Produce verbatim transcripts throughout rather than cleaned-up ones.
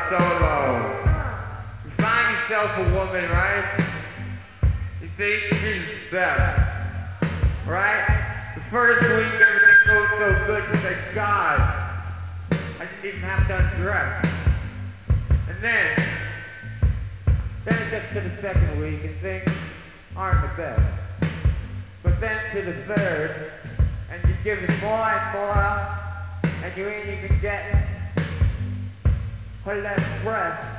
solo. You find yourself a woman, right? You think she's the best, right? The first week everything goes so good, you say, God, I didn't even have to undress. And then, then it gets to the second week and things aren't the best. But then to the third, and you give it more and more, and you ain't even getting her left breast.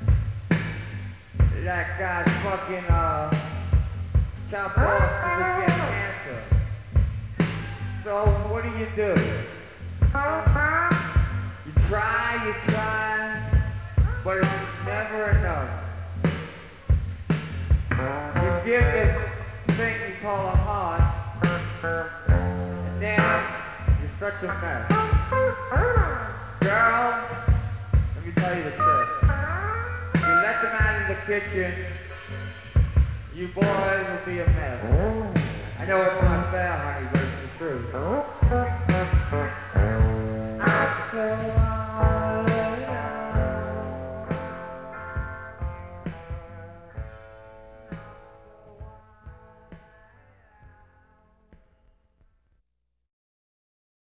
That guy's fucking, uh, chopped off because he had cancer. So, what do you do? You try, you try, but it's never enough. You give this thing you call a heart, and now you're such a mess. Girls, let me tell you the truth. You let them out of the kitchen, you boys will be a mess. I know it's